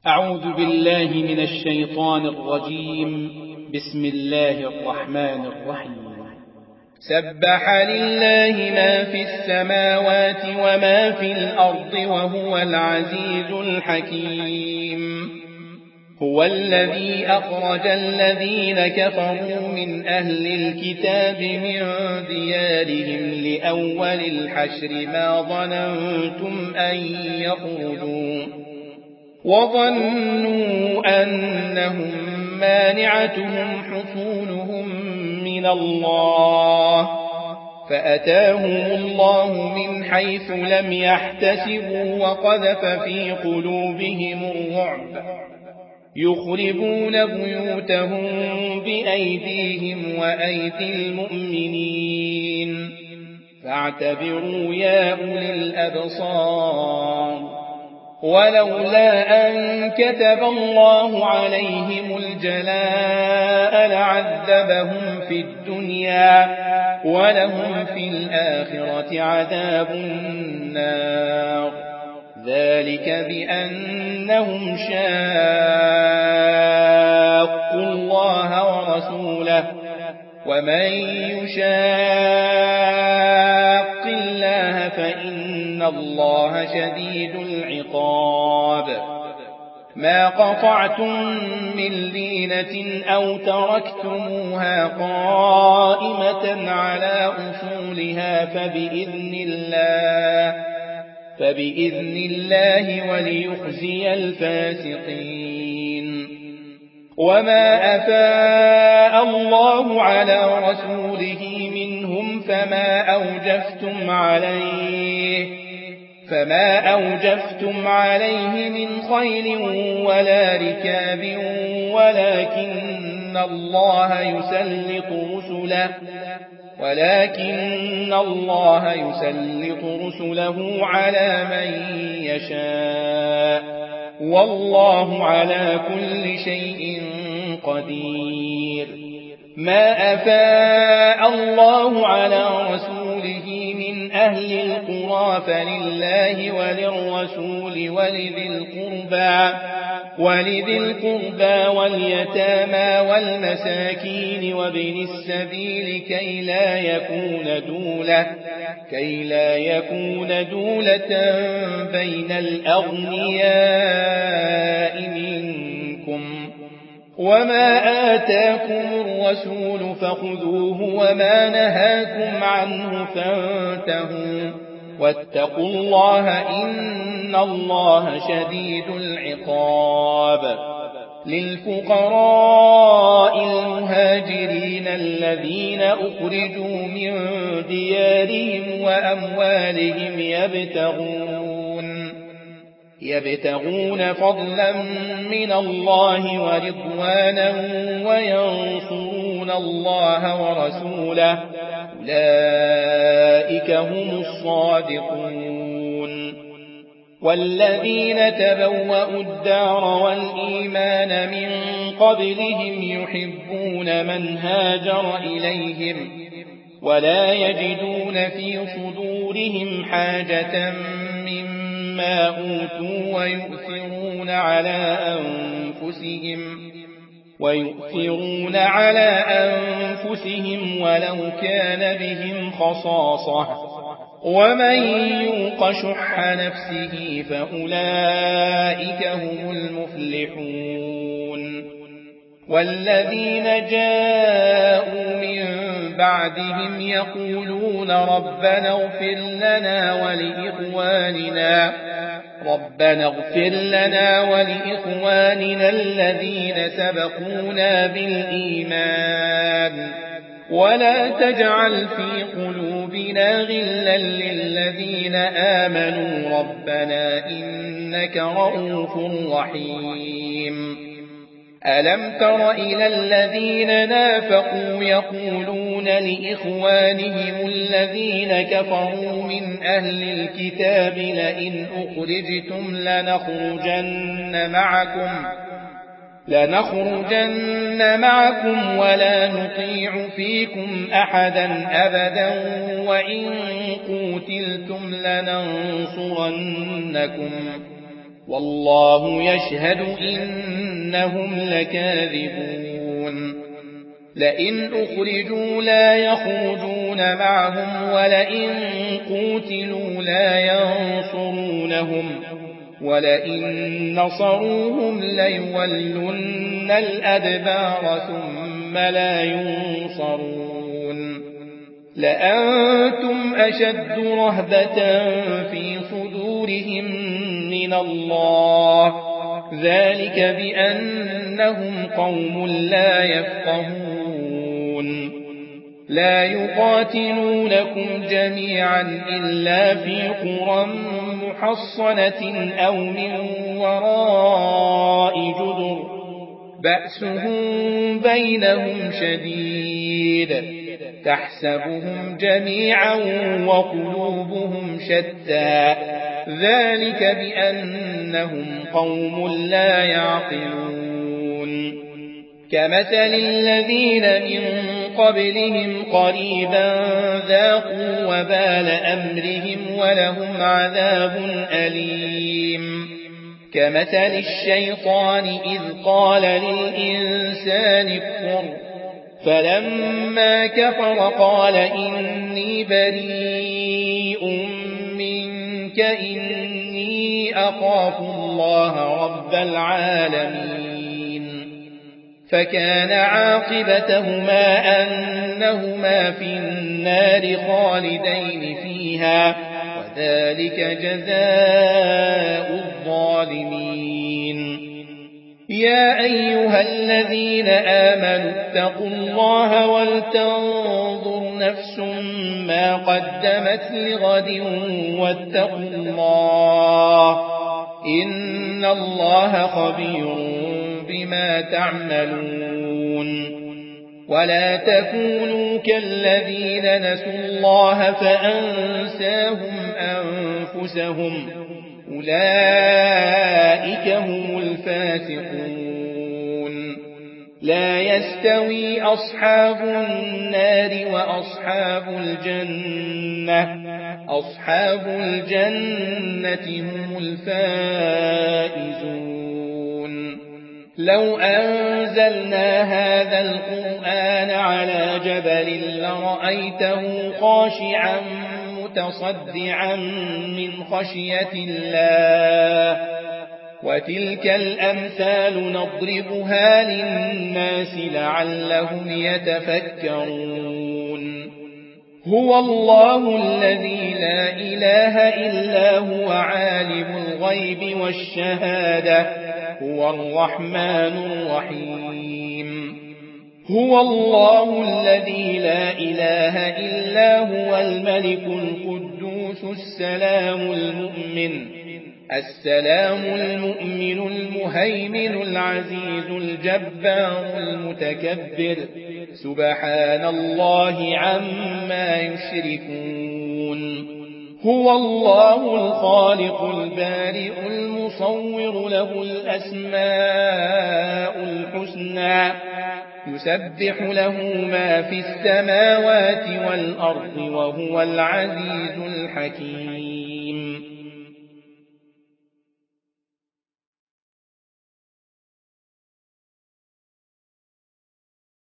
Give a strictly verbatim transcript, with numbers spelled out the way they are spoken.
أعوذ بالله من الشيطان الرجيم. بسم الله الرحمن الرحيم. سبح لله ما في السماوات وما في الأرض وهو العزيز الحكيم. هو الذي أخرج الذين كفروا من أهل الكتاب من ديارهم لأول الحشر ما ظننتم أن يخرجوا وظنوا أنهم مانعتهم حصونهم من الله فأتاهم الله من حيث لم يحتسبوا وقذف في قلوبهم الرعب يخربون بيوتهم بأيديهم وأيدي المؤمنين فاعتبروا يا أولي الأبصار. ولولا أن كتب الله عليهم الجلاء لعذبهم في الدنيا ولهم في الآخرة عذاب النار ذلك بأنهم شاقوا الله ورسوله ومن يشاق الله فإن الله شديد العقاب. ما قطعتم من لينة أو تركتموها قائمة على أصولها فبإذن الله فبإذن الله وليخزي الفاسقين. وما أفاء الله على رسوله منهم فما أوجفتم عليه فما أوجفتم عليه من خيل ولا ركاب ولكن الله يسلط رسله ولكن الله يسلط رسله على من يشاء والله على كل شيء قدير. ما أفاء الله على رسوله من أهل القرى فلله وللرسول ولذي القربى ولذي القربى واليتامى والمساكين وابن السبيل كي لا يكون دولة كي لا يكون دولة بين الأغنياء منكم. وما آتاكم الرسول فخذوه وما نهاكم عنه فانتهوا واتقوا الله إن الله شديد العقاب. للفقراء المهاجرين الذين أخرجوا من ديارهم وأموالهم يبتغون يبتغون فضلا من الله ورضوانا وينصرون الله ورسوله أولئك هم الصادقون. والذين تبوأوا الدار والإيمان من قبلهم يحبون من هاجر إليهم ولا يجدون في صدورهم حاجة مما أوتوا ويؤثرون على أنفسهم ويؤثرون على أنفسهم ولو كان بهم خصاصة ومن يوق شح نفسه فأولئك هم المفلحون. والذين جاءوا من بعدهم يقولون ربنا اغفر لنا ولإخواننا ربنا اغفر لنا ولإخواننا الذين سبقونا بالإيمان ولا تجعل في قلوبنا غلا للذين آمنوا ربنا إنك رؤوف رحيم. ألم تر إلى الذين نافقوا يقولون لإخوانهم الذين كفروا من أهل الكتاب لئن أخرجتم لنخرجن معكم لنخرجن معكم ولا نطيع فيكم أحدا أبدا وإن قوتلتم لننصرنكم والله يشهد إنهم لكاذبون لئن أخرجوا لا يخرجون معهم ولئن قوتلوا لا ينصرونهم ولئن نصروهم ليولن الأدبار ثم لا ينصرون لأنتم أشد رهبة في صدورهم من الله ذلك بأنهم قوم لا يفقهون لا يقاتلونكم جميعا إلا في قرى محصنة أو من وراء جدر بأسهم بينهم شديد تحسبهم جميعا وقلوبهم شتى ذلك بأنهم قوم لا يعقلون كمثل الذين من قبلهم قريبا ذاقوا وبال أمرهم ولهم عذاب أليم كمثل الشيطان إذ قال للإنسان اكفر فلما كفر قال إني بريء منك إني أخاف الله رب العالمين فكان عاقبتهما أنهما في النار خالدين فيها وذلك جزاء الظالمين يا أيها الذين آمنوا اتقوا الله ولتنظر نفس ما قدمت لغد واتقوا الله إن الله خبير بما تعملون ولا تكونوا كالذين نسوا الله فأنساهم أنفسهم أولئك هم الفاسقون لا يستوي أصحاب النار وأصحاب الجنة أصحاب الجنة هم الفائزون لو أنزلنا هذا القرآن على جبل لرأيته خاشعا متصدعا من خشية الله وتلك الأمثال نضربها للناس لعلهم يتفكرون هو الله الذي لا إله إلا هو عالم الغيب والشهادة هو الرحمن الرحيم هو الله الذي لا إله إلا هو الملك القدوس السلام المؤمن السلام المؤمن المهيمن العزيز الجبار المتكبر سبحان الله عما يشركون هو الله الخالق البارئ المصور له الأسماء الحسنى يسبح له ما في السماوات والأرض وهو العزيز الحكيم